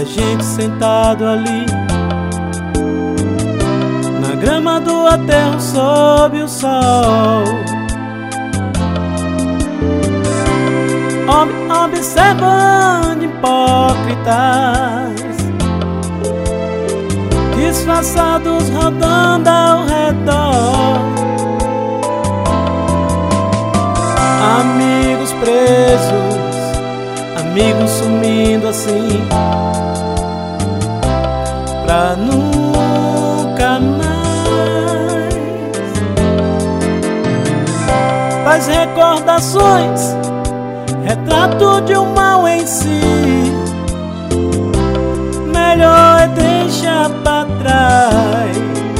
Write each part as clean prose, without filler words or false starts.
gente sentado ali na grama do aterro sob o sol, observando hipócritas disfarçados rodando ao redor, amigos presos, amigos sumindo assim pra nunca mais. Faz recordações, retrato de um mal em si, melhor é deixar pra trás.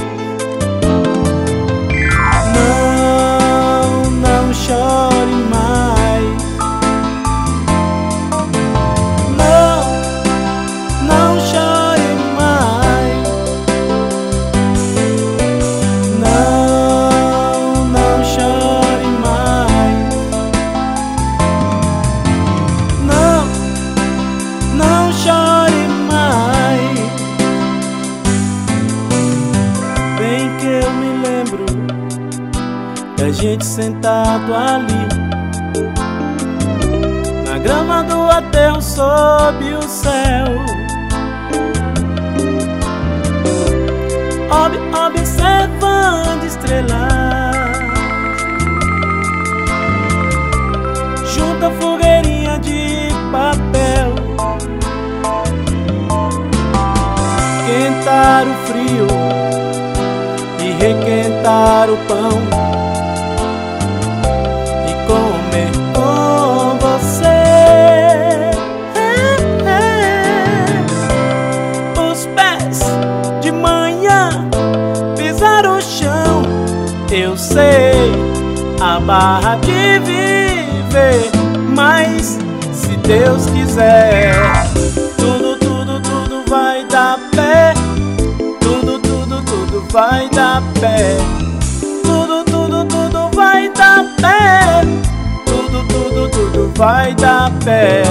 Não chore mais. Não chore mais. Não chore mais. Não chore mais. Bem que eu me lembro da gente sentado ali na grama do aterro sob o céu, observando estrelas junto à fogueirinha de papel, quentar o frio e requentar o pão e comer com você. Os pés de manhã pisar o chão, eu sei a barra de viver, mas se Deus quiser, tudo vai dar pé. Tudo vai dar pé. Tudo vai dar pé. Tudo vai dar pé.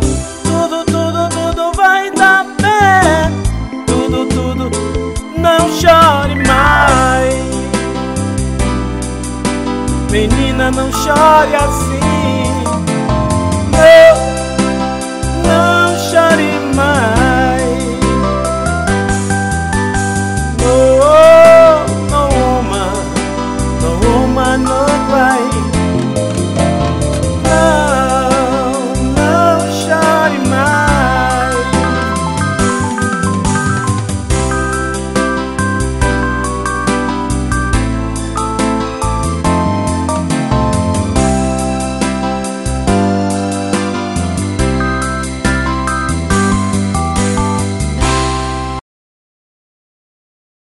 Tudo vai dar pé. Tudo, não chore mais. Menina, não chore assim.